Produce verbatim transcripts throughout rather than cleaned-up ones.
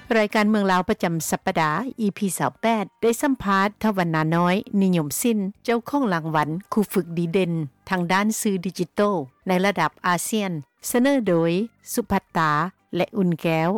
รายการเมืองลาวประจำสัปดาห์ อี พี ยี่สิบแปด ได้สัมภาษณ์ทวรรณน้อยนิยมสินเจ้าของรางวัลครูฝึกดีเด่นทางด้านสื่อดิจิทัลในระดับอาเซียนเสนอโดยสุภัตตาและอุ่นแก้ว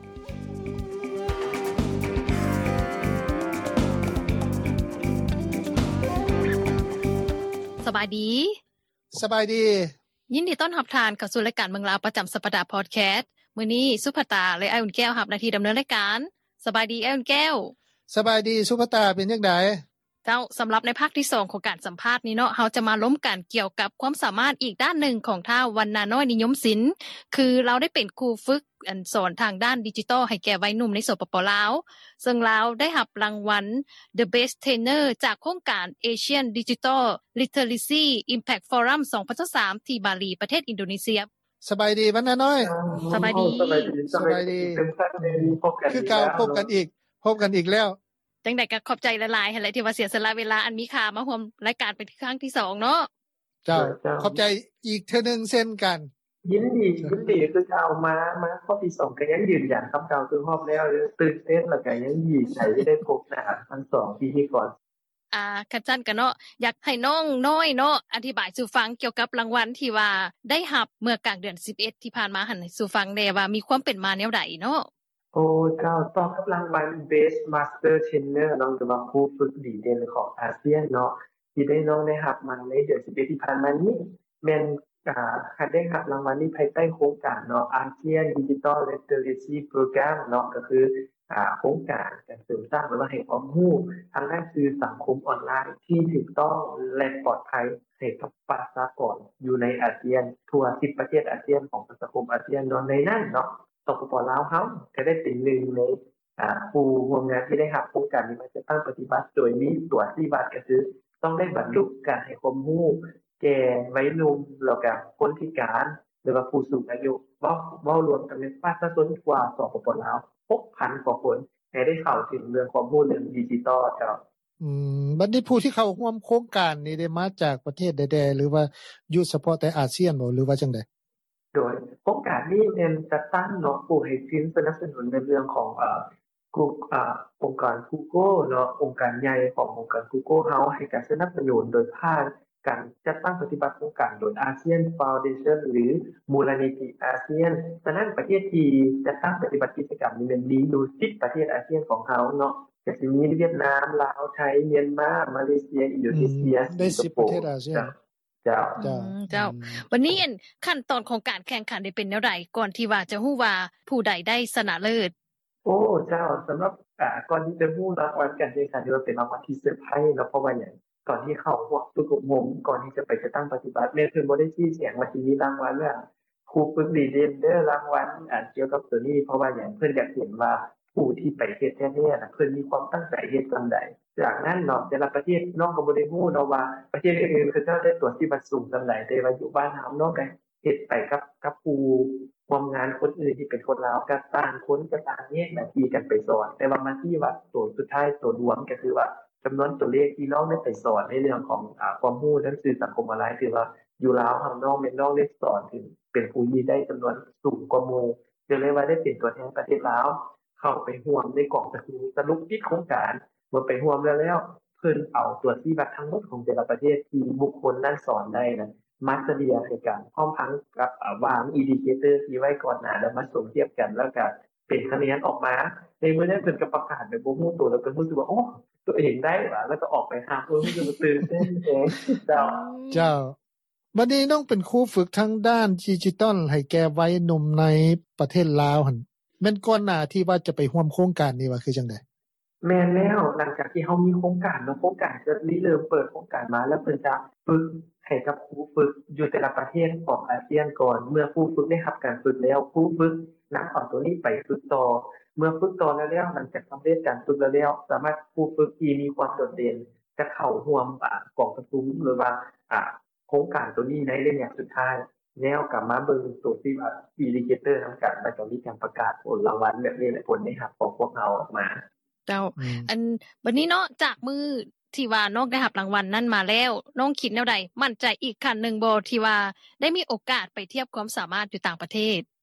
สบายดีสบายดียินดีต้อนรับทานเข้าสู่รายการเมืองลาวประจำสัปดาห์พอดแคสต์มื้อนี้สุภัตตาและอ้ายอุ่นแก้วรับหน้าที่ดำเนินรายการสบายดีอ้ายอุ่นแก้วสบายดีสุภัตตาเป็นจังได๋เจ้าสำหรับในภาคที่สองของการสัมภาษณ์นี้เนาะเฮาจะมาล้มกันเกี่ยวกับความสามารถอีกด้านหนึ่งของท้าววรรณน้อยนิยมศิลป์คือเราได้เป็นครูฝึกอันสอนทางด้านดิจิทัลให้แก่วัยหนุ่มในสปป.ลาวซึ่งลาวได้รับรางวัล The Best Trainer จากโครงการ Asian Digital Literacy Impact Forum สองพันยี่สิบสามที่บาหลีประเทศอินโดนีเซียสบายดีวรรณน้อยสบายดีสบายดีสบายดีพบกันคือเก่าพบกันอีกพบกันอีกแล้วจังได๋ก็ขอบใจหลายๆหั่นแหละที่ว่าเสียสละเวลาอันมีค่ามาร่วมรายการเป็นครั้งที่สองเนาะเจ้าขอบใจอีกเทื่อนึงเช่นกันยินดียินดีคือเอามามาข้อที่สองก็ยังยืนยันคำกล่าวคือรอบแล้วตื่นเต้นแล้วก็ยังดีใจที่ได้พบหน้าทั้งสองพิธีกรอ่าคันซั่นก็เนาะอยากให้น้องน้อยเนาะอธิบายสู่ฟังเกี่ยวกับรางวัลที่ว่าได้รับเมื่อกลางเดือนสิบเอ็ดที่ผ่านมาหั่นให้สู่ฟังแน่ว่ามีความเป็นมาแนวใดเนาะโอ้เจ้าต่อกับรางวัล Best Master Trainer น้องจะว่าครูฝึกดีเด่นของอาเซียนเนาะที่ได้น้องได้รับมาในเดือนสิบเอ็ดที่ผ่านมานี้แม่นอ่าคันได้รับรางวัลนี้ภายใต้โครงการเนาะ Asian Digital Literacy Program เนาะก็คืออ่าโครงการการเสริมสร้างและให้ความรู้ทางด้านสื่อสังคมออนไลน์ที่ถูกต้องและปลอดภัยให้กับประชากรอยู่ในอาเซียนทั่วสิบประเทศอาเซียนของสังคมอาเซียนเนาะในนั้นเนาะสปป.ลาวเฮาก็ได้เป็นหนึ่งในอ่าผู้ร่วมงานที่ได้รับโครงการนี้มาจะตั้งปฏิบัติโดยมีตัวที่บัตรก็คือต้องได้บรรลุการให้ความรู้แก่วัยรุ่นแล้วก็คนพิการหรือว่าผู้สูงอายุเว้าเว้ารวมกันเป็นประชาชนกว่าสปป.ลาว หกพัน กว่าคนให้ได้เข้าถึงเรื่องความรู้เรื่องดิจิทัลเจ้าอืมบัดนี้ผู้ที่เข้าร่วมโครงการนี้ได้มาจากประเทศใดๆหรือว่าอยู่เฉพาะแต่อาเซียนบ่หรือว่าจังได๋โดยโครงการนี้แม่นจัดตั้งเนาะผู้ให้สินสนับสนุนในเรื่องของเอ่อกลุ่มอ่าองค์การ Google เนาะองค์การใหญ่ขององค์การ Google เฮาให้การสนับสนุนโดยภาคการจัดตั้งปฏิบัติโครงการโดย ASEAN Foundation หรือมูลนิธิอาเซียนฉะนั้นประเทศที่จัดตั้งปฏิบัติกิจกรรมนี้มันมีอยู่สิบประเทศอาเซียนของเฮาเนาะก็สิมีเวียดนามลาวไทยเมียนมามาเลเซียอินโดนีเซียได้สิบประเทศอาเซียนเจ้าเจ้าเจ้าวันนี้อันขั้นตอนของการแข่งขันได้เป็นแนวใดก่อนที่ว่าจะฮู้ว่าผู้ใดได้ชนะเลิศโอ้เจ้าสำหรับอ่าก่อนที่จะฮู้รางวัลการแข่งขันนี่ว่าเป็นรางวัลที่เซอร์ไพรส์เนาะเพราะว่าหยังก่อนที่เข้าพวกฝึกอบรมก่อนที่จะไปจะตั้งปฏิบัติแม่นเพิ่นบ่ได้ชี้แจงว่าสิมีรางวัลว่าครูฝึกดีเด่นเด้อรางวัลอ่าเกี่ยวกับตัวนี้เพราะว่าหยังเพิ่นอยากเห็นว่าผู้ที่ไปเฮ็ดแท้ๆน่ะเพิ่นมีความตั้งใจเฮ็ดจังได๋จากนั้นเนาะแต่ละประเทศน้องก็บ่ได้ฮู้เนาะว่าประเทศอื่นๆเขาเจ้าได้ตรวจที่บัตรสูงจังได๋แต่ว่าอยู่บ้านเฮาเนาะก็เฮ็ดไปกับกับผู้ร่วมงานคนอื่นที่เป็นคนลาวก็ต่างคนก็ต่างแยกหน้าที่กันไปสอนแต่ว่ามาที่ว่าตัวสุดท้ายตัวรวมก็คือว่าจำนวนตัวเลขที่น้องได้ไปสอนในเรื่องของอ่าความรู้ด้านสื่อสังคมออนไลน์ถือว่าอยู่ลาวเฮาน้องแม่นน้องได้สอนถึงเป็นผู้ที่ได้จำนวนสูงกว่าหมู่ก็เลยว่าได้เป็นตัวแทนประเทศลาวเข้าไปร่วมในกองประชุมสรุปปิดโครงการเมื่อไปร่วมแล้วแล้วเพิ่นเอาตัวที่บัตรทั้งหมดของแต่ละประเทศที่บุคคลนั้นสอนได้นะมาเฉลี่ยให้กันพร้อมทั้งกับอ่าวางอินดิเคเตอร์ที่ไว้ก่อนหน้าแล้วมาส่งเทียบกันแล้วก็เป็นคะแนนออกมาในมื้อนั้นเพิ่นก็ประกาศแบบบ่ฮู้ตัวแล้วเพิ่นรู้สึกว่าโอ้ตัวเองได้ว่ะแล้วก็ออกไปหาเพิ่นรู้สึกว่าตื่นเต้นแฮงเจ้าเจ้าบัดนี้น้องเป็นครูฝึกทางด้านดิจิทัลให้แก่วัยหนุ่มในประเทศลาวหั่นแม่นก่อนหน้าที่ว่าจะไปร่วมโครงการนี้ว่าคือจังได๋แม่นแล้วหลังจากที่เฮามีโครงการเนาะโครงการจะริเริ่มเปิดโครงการมาแล้วเพิ่นจะฝึกให้กับครูฝึกอยู่แต่ละประเทศของอาเซียนก่อนเมื่อครูฝึกได้รับการฝึกแล้วครูฝึกนำเอาตัวนี้ไปฝึกต่อเมื่อฝึกต่อแล้วแล้วหลังจากสำเร็จการฝึกแล้วแล้วสามารถครูฝึกที่มีความโดดเด่นจะเข้าร่วมอ่ากองประชุมหรือว่าอ่าโครงการตัวนี้ในระยะสุดท้ายแล้วกลับมาเบิ่งตัวที่ว่าอินดิเคเตอร์นำกันแล้วก็มีการประกาศผลรางวัลแบบนี้แหละผลได้รับของพวกเราออกมาเจ้าอันบัดนี้เนาะจากมือที่ว่าน้องได้รับรางวัลนั้นมาแล้วน้องคิดแนวใดมั่นใจอีกขั้นนึงบ่ที่ว่าได้มีโอกาสไปเทียบความสามารถอยู่ต่างประเทศ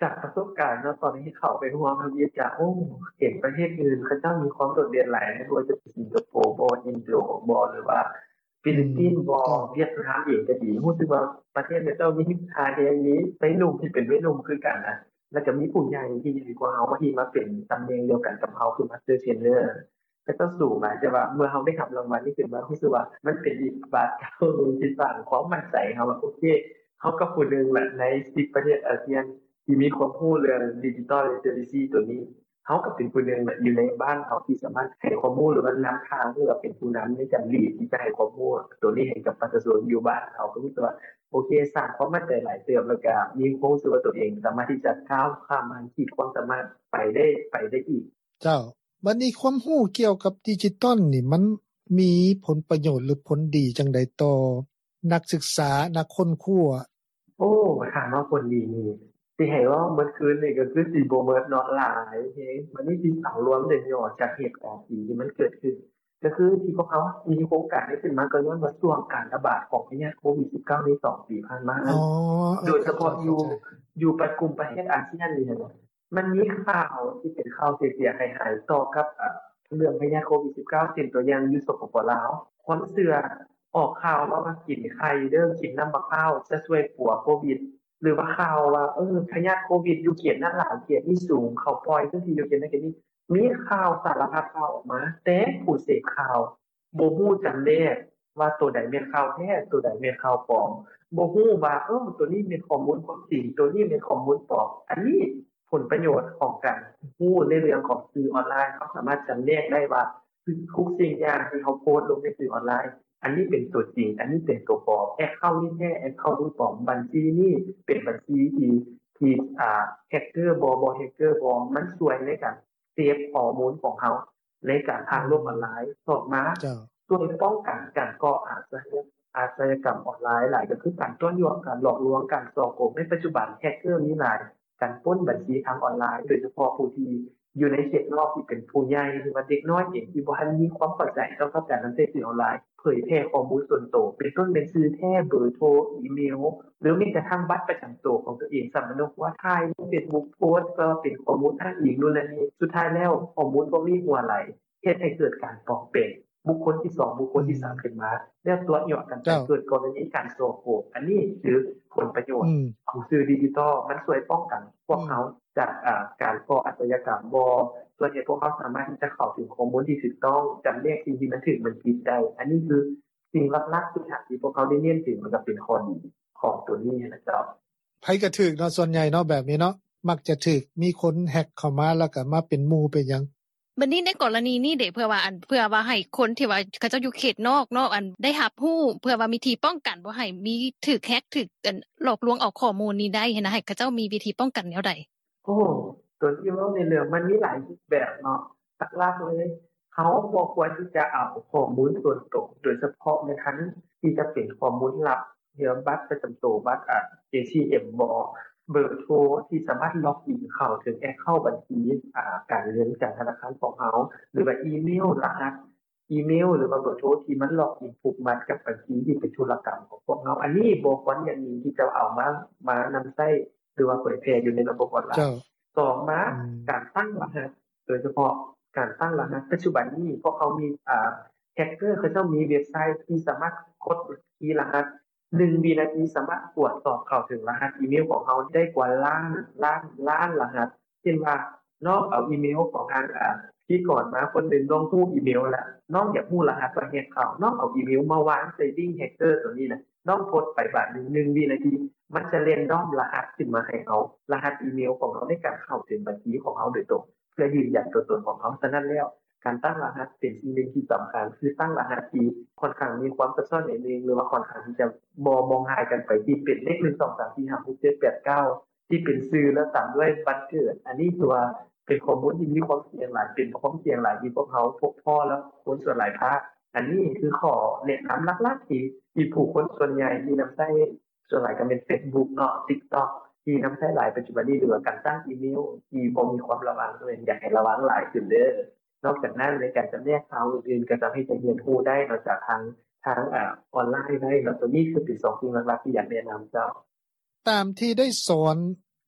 จากประสบการณ์เนาะตอนนี้เข้าไปร่วมทำจากโอ้เห็นประเทศอื่นเขาเจ้ามีความโดดเด่นหลายไม่ว่าจะเป็นสิงคโปร์บ่อินโดบ่หรือว่าฟิลิปปินส์บ่เวียดนามเองก็ดีรู้สึกว่าประเทศเจ้ามีทางอย่างนี้ไปหนุ่มที่เป็นวัยรุ่นคือกันนะแล้วก็มีผู้ใหญ่ที่ดีกว่าเฮาที่มาเป็นตำแหน่งเดียวกันกับเฮาคือมาสเตอร์เทรนเนอร์ก็ต้องสูงมาแต่ว่าเมื่อเฮาได้รับรางวัลนี่คือว่ารู้สึกว่ามันเป็นอีกบาทเก่าที่สร้างความมั่นใจเฮาว่าโอเคเฮาก็ผู้นึงแหละในสิบประเทศอาเซียนที่มีความรู้เรื่อง Digital Literacy ตัวนี้เฮาก็เป็นผู้นึงอยู่ในบ้านเฮาที่สามารถให้ความรู้หรือว่านำทางหรือว่าเป็นผู้นำในการลีดที่จะให้ความรู้ตัวนี้ให้กับประชาชนอยู่บ้านเฮาก็รู้สึกว่าโอเคสร้างความมั่นใจหลายเติบแล้วก็มีความรู้สึกว่าตัวเองสามารถที่จะก้าวข้ามมันขีดความสามารถไปได้ไปได้อีกเจ้าบัดนี้ความรู้เกี่ยวกับดิจิทัลนี่มันมีผลประโยชน์หรือผลดีจังได๋ต่อนักศึกษานักค้นคว้าโอ้ถามว่าผลดีนี่สิให้ว่าเมื่อคืนนี่ก็คือสิบ่เมิดนอนหลายเฮ้มันนี่สิสาวรวมได้ย่อจากเหตุการณ์ที่มันเกิดขึ้นก็คือที่พวกเขามีโครงการนี้ขึ้นมาก็ย้อนว่าช่วงการระบาดของพยาธิโควิดสิบเก้าในสองปีผ่านมาอ๋อโดยเฉพาะอยู่อยู่ประกลุ่มประเทศอาเซียนนี่นะมันมีข่าวที่เป็นข่าวเสียๆหายๆต่อกับเอ่อเรื่องพยาธิโควิดสิบเก้าเป็นตัวอย่างอยู่สปปลาวความเชื่อออกข่าวว่าว่ากินไข่เด้อกินน้ำมะพร้าวจะช่วยปัวโควิดหรือว่าข่าวว่าเออพยาธิโควิดอยู่เขตนั้นหลายเขตนี่สูงเขาปล่อยจังซี่อยู่เขตนั้นเขตนี้มีข่าวสารพัดข่าวออกมาแต่ผู้เสพข่าวบ่ฮู้จักแยกว่าตัวใดแม่นข่าวแท้ตัวใดแม่นข่าวปลอมบ่ฮู้ว่าเออตัวนี้เป็นข้อมูลความจริงตัวนี้เป็นข้อมูลปลอมอันนี้ผลประโยชน์ของการฮู้ในเรื่องของสื่อออนไลน์เขาสามารถจำแนกได้ว่าทุกสิ่งอย่างที่เขาโพสต์ลงในสื่อออนไลน์อันนี้เป็นตัวจริงอันนี้เป็นตัวปลอมแอคเคาท์นี่แท้แอคเคาท์นี่ปลอมบัญชีนี่เป็นบัญชีที่ที่อ่าแฮกเกอร์บ่บ่แฮกเกอร์บ่มันช่วยในการเซฟข้อมูลของเฮาในการทางโลกออนไลน์ต่อมาช่วยป้องกันการก่ออาชญากรรมอาชญากรรมออนไลน์หลายก็คือการต้อนยวการหลอกลวงการฉ้อโกงในปัจจุบันแฮกเกอร์มีหลายการปล้นบัญชีทางออนไลน์โดยเฉพาะผู้ที่อยู่ในเขตนอกที่เป็นผู้ใหญ่หรือว่าเด็กน้อยเองที่บ่ทันมีความเข้าใจเกี่ยวกับการนำเสนอสื่อออนไลน์เผยแพร่ข้อมูลส่วนตัวเป็นต้นเป็นชื่อแท้เบอร์โทรอีเมลหรือแม้กระทั่งบัตรประจำตัวของตัวเองสำเนาว่าถ่ายใน Facebook โพสต์ก็เป็นข้อมูลอ้างอิงนู่นนั่นนี่สุดท้ายแล้วข้อมูลบ่มีหัวไหลเฮ็ดให้เกิดการปลอมแปลงบุคคลที่สองบุคคลที่สามขึ้นมาแล้วตัวยอดกันไปเกิดกรณีการฉ้อโกงอันนี้คือผลประโยชน์ของสื่อดิจิทัลมันช่วยป้องกันพวกเขาจากอ่าการก่ออาชญากรรมบ่ส่วนใหญ่พวกเขาสามารถที่จะเข้าถึงข้อมูลที่ถูกต้องจำแนกสิ่งที่มันถูกมันผิดได้อันนี้คือสิ่งหลักๆที่ที่พวกเขาได้เรียนถึงมันก็เป็นข้อดีของตัวนี้นะจ๊ะไผก็ถูกเนาะส่วนใหญ่เนาะแบบนี้เนาะมักจะถูกมีคนแฮกเข้ามาแล้วก็มาเป็นหมู่เป็นหยังบัดนี้ในกรณีนี้เด้เพื่อว่าอันเพื่อว่าให้คนที่ว่าเขาเจ้าอยู่เขตนอกเนาะอันได้รับรู้เพื่อว่ามีวิธีป้องกันบ่ให้มีถูกแฮกถูกอันหลอกลวงเอาข้อมูลนี้ได้หั้นนะให้เขาเจ้ามีวิธีป้องกันแนวใดโอ้ตัวที่เว้าในเรื่องมันมีหลายรูปแบบเนาะหลักๆเลยเขาบ่ควรที่จะเอาข้อมูลส่วนตัวโดยเฉพาะในคันที่จะเป็นข้อมูลลับเกี่ยวกับบัตรประจำตัวบัตรอ่า เอ ที เอ็ม บ่เบอร์โทรที่สามารถล็อกอินเข้าถึงแอคเคาท์บัญชีอ่าการเงินจากธนาคารของเฮาหรือว่าอีเมลรหัสอีเมลหรือว่าเบอร์โทรที่มันล็อกอินผูกมัดกับบัญชีที่เป็นธุรกรรมของพวกเฮาอันนี้บ่ควรอย่างนี้ที่จะเอามามานำใช้หรือว่าเผยแพร่อยู่ในระบบออนไลน์สองมาการตั้งรหัสโดยเฉพาะการตั้งรหัสปัจจุบันนี้พวกเขามีอ่าแฮกเกอร์เขาเจ้ามีเว็บไซต์ที่สามารถกดคีย์รหัสหนึ่งวินาทีสามารถตรวจสอบเข้าถึงรหัสอีเมลของเฮาได้กว่าล้านล้านล้านรหัสเช่นว่านอกเอาอีเมลของทางอ่าที่ก่อนมาคนนึงต้องฮู้อีเมลแล้วนอกจากฮู้รหัสประเทศเขานอกเอาอีเมลมาวางใส่ดิ้งแฮกเกอร์ตัวนี้น่ะนอกกดไปบาทนึงหนึ่งวินาทีมันจะเรนดอมรหัสขึ้นมาให้เอารหัสอีเมลของเราในการเข้าถึงบัญชีของเราโดยตรงเพื่อยืนยันตัวตนของเขาฉะนั้นแล้วการตั้งรหัสเป็นสิ่งหนึ่งที่สำคัญคือตั้งรหัสที่ค่อนข้างมีความซับซ้อนนิดนึงหรือว่าค่อนข้างที่จะบ่มองหายกันไปที่เป็นเลขหนึ่ง สอง สาม สี่ ห้า หก เจ็ด แปด เก้าที่เป็นชื่อและตามด้วยวันเกิดอันนี้ตัวเป็นข้อมูลที่มีความเสี่ยงหลายเป็นความเสี่ยงหลายที่พวกเขาพกพอแล้วคนส่วนหลายภาคอันนี้คือข้อแนะนำหลักๆที่ที่ผู้คนส่วนใหญ่ที่นำใช้ส่วนหลายก็เป็น Facebook เนาะ TikTok ที่นำใช้หลายปัจจุบันนี้หรือการตั้งอีเมลที่บ่มีความระวังด้วยอยากให้ระวังหลายขึ้นเด้อนอกจากนั้นในการจำแนกข่าวอื่นๆก็จะให้จะเรียนรู้ได้นอกจากทางทางอ่าออนไลน์ได้แล้วตัวนี้คือเป็นสองสิ่งหลักๆที่อยากแนะนำเจ้าตามที่ได้สอน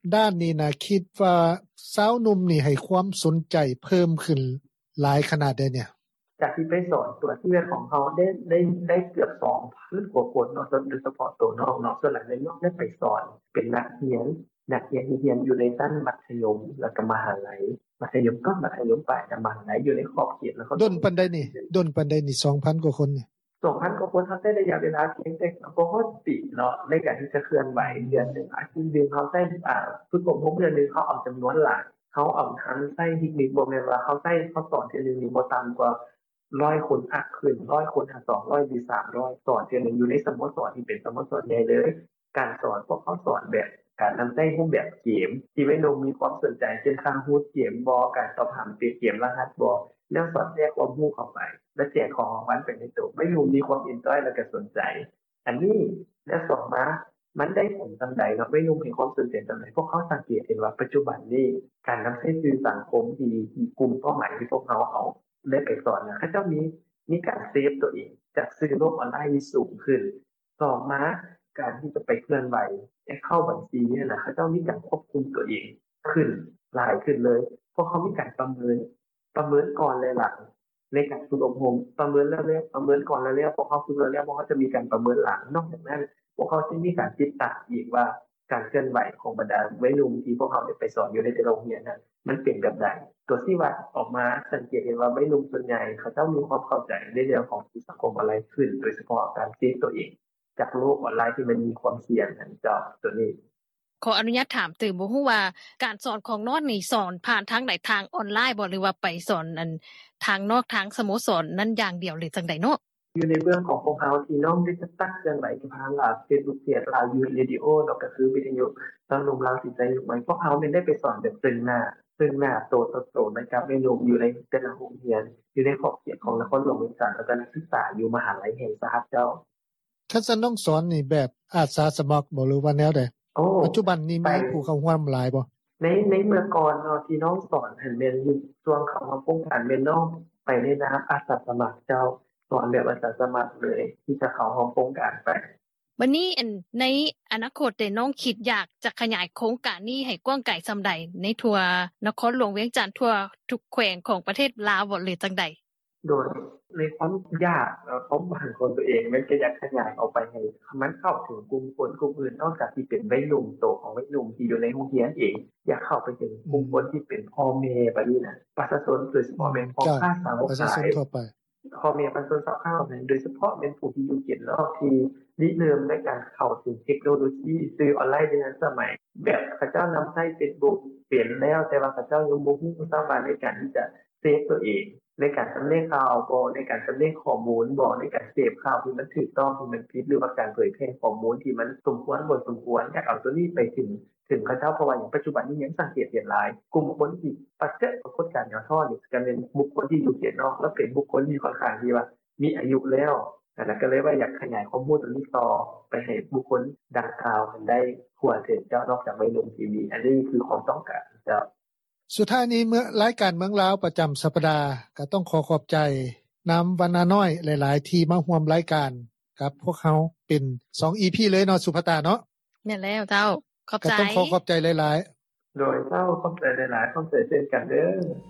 ด้านนี้นะคิดว่าสาวหนุ่มนี่ให้ความสนใจเพิ่มขึ้นหลายขนาดใดเนี่ยจากที่ไปสอนตัวที่เรียนของเขาได้ได้ได้เกือบ สองพัน กว่าคนเนาะโดยเฉพาะตัวน้องเนาะส่วนหลายในน้องได้ไปสอนเป็นนักเรียนนักเรียนที่เรียนอยู่ในชั้นมัธยมแล้วก็มหาวิทยาลัยมัธยมต้นมัธยมปลายและมหาวิทยาลัยอยู่ในขอบเขตแล้วเขาดนปานใดนี่ดนปานใดนี่ สองพัน กว่าคนนี่สองพัน กว่าคนเขาได้ระยะเวลาเพียงแต่บ่ฮอดปีเนาะในการที่จะเคลื่อนไหวเดือนนึงอาทิตย์นึงเขาได้อ่าฝึกอบรมเดือนนึงเขาเอาจำนวนหลายเขาเอาทั้งใช้เทคนิคบ่แม่นว่าเขาใช้เขาสอนเทื่อนึงนี่บ่ต่ำกว่าร้อยคนอักขึ้นร้อยคนอ่ะสองร้อยหรือสามร้อยสอนเทื่อนึงอยู่ในสโมสรที่เป็นสโมสรใหญ่เลยการสอนพวกเขาสอนแบบการนำใช้รูปแบบเกมที่วัยรุ่นมีความสนใจเช่นข้างฮู้เกมบ่การตอบถามเป็นเกมรหัสบ่แล้วสอนแยกความรู้เข้าไปและแจกของรางวัลเป็นในตัวไม่รู้มีความอินจอยแล้วก็สนใจอันนี้และสองมามันได้ผลจังได๋เนาะไม่รู้มีความสนใจจังได๋พวกเขาสังเกตเห็นว่าปัจจุบันนี้การนำใช้สื่อสังคมที่ที่กลุ่มเป้าหมายที่พวกเขาเอาได้ไปสอนนะเขาเจ้ามีมีการเซฟตัวเองจากสื่อโลกออนไลน์ที่สูงขึ้นต่อมาการที่จะไปเคลื่อนไหวให้เข้าบัญชีเนี่ยนะเขาเจ้ามีการควบคุมตัวเองขึ้นหลายขึ้นเลยเพราะเขามีการประเมินประเมินก่อนและหลังในการฝึกอบรมประเมินแล้วแล้วประเมินก่อนแล้วแล้วพวกเขาฝึกแล้วแล้วพวกเขาจะมีการประเมินหลังนอกจากนั้นพวกเขาจะมีการติดตามอีกว่าการเคลื่อนไหวของบรรดาวัยรุ่นที่พวกเขาได้ไปสอนอยู่ในโรงเรียนนั้นมันเป็นแบบใดตัวที่ว่าออกมาสังเกตเห็นว่าวัยรุ่นส่วนใหญ่เขาเจ้ามีความเข้าใจในเรื่องของสังคมอะไรขึ้นโดยเฉพาะการเซฟตัวเองจากโลกออนไลน์ที่มันมีความเสี่ยงนั้นเจ้าตัวนี้ขออนุญาตถามตื่นบ่ฮู้ว่าการสอนของน้องนี่สอนผ่านทางใดทางออนไลน์บ่หรือว่าไปสอนอันทางนอกทางสโมสรนั้นอย่างเดียวหรือจังได๋เนาะอยู่ในเรื่องของพวกเฮาที่น้องได้จะตั้งเครื่องไหลทางอ่า Facebook เพจลาว Youth Radio เนาะก็คือวิทยุตอนหนุ่มลาวสิใจอยู่ไหมพวกเฮาแม่นได้ไปสอนแบบซึ่งหน้าซึ่งหน้าโตโตๆนะครับแม่นอยู่ในแต่ละโรงเรียนอยู่ในขอบเขตของนครหลวงเวียงจันทน์แล้วก็นักศึกษาอยู่มหาวิทยาลัยแห่งชาติเจ้าคันซั่นน้องสอนนี่แบบอาสาสมัครบ่หรือว่าแนวใดปัจจุบันนี้มีผู้เข้าร่วมหลายบ่ในในเมื่อก่อนเนาะที่น้องสอนหั่นแม่นอยู่ช่วงเข้าโครงการแม่นน้องไปในนามอาสาสมัครเจ้าสอนแบบอาสาสมัครเลยที่จะเข้าโครงการไปบัดนี้อันในอนาคตได้น้องคิดอยากจะขยายโครงการนี้ให้กว้างไกลส่าใดในทั่วนครหลวงเวียงจันทน์ทั่วทุกแขวงของประเทศลาวบ่หรือจังใดโดยในความยากแล้วความบางคนตัวเองมันก็อยากขยายออกไปให้มันเข้าถึงกลุ่มคนกลุ่มอื่นนอกจากที่เป็นวัยรุ่นโตของวัยรุ่นที่อยู่ในโรงเรียนเองอยากเข้าไปถึงกลุ่มคนที่เป็นพ่อแม่บัดนี้นะประชาชนโดยเฉพาะแม่พ่อค้าสาวขายพ่อแม่ประชาชนสาวข้าวโดยเฉพาะเป็นผู้ที่อยู่เขตรอบที่ริเริ่มในการเข้าถึงเทคโนโลยีสื่อออนไลน์ในสมัยแบบเขาเจ้านำใช้ Facebook เปลี่ยนแล้วแต่ว่าเขาเจ้ายังบ่ฮู้สามารถในการที่จะเซฟตัวเองในการสำเร็จข่าวบ่ในการสำเร็จข้อมูลบ่ในการเสพข่าวที่มันถูกต้องที่มันผิดหรือว่าการเผยแพร่ข้อมูลที่มันสมควรบ่สมควรอยากเอาตัวนี้ไปถึงถึงเขาเจ้าเพราะว่าอย่างปัจจุบันนี้ยังสังเกตเห็นหลายกลุ่มคนที่ปัจเจกปรากฏการณ์ย่อท่อนี่ก็เป็นบุคคลที่อยู่เขตนอกและเป็นบุคคลที่ค่อนข้างที่ว่ามีอายุแล้วนั่นก็เลยว่าอยากขยายข้อมูลตรงนี้ต่อไปให้บุคคลดังกล่าวได้ทั่วถึงเจ้านอกจากวัยรุ่นที่มีอันนี้คือความต้องการเจ้าสุดท้ายนี้เมื่อรายการเมืองลาวประจําสัปดาห์ก็ต้องขอขอบใจนําวันนาน้อยหลายๆที่มาร่วมรายการกับพวกเฮาเป็นสอง อี พี เลยเนาะสุภตาเนาะแม่นแล้วเจ้าขอบใจก็ต้องขอขอบใจหลายๆโดยเจ้าขอบใจหลายๆขอบใจเช่นกันเด้อ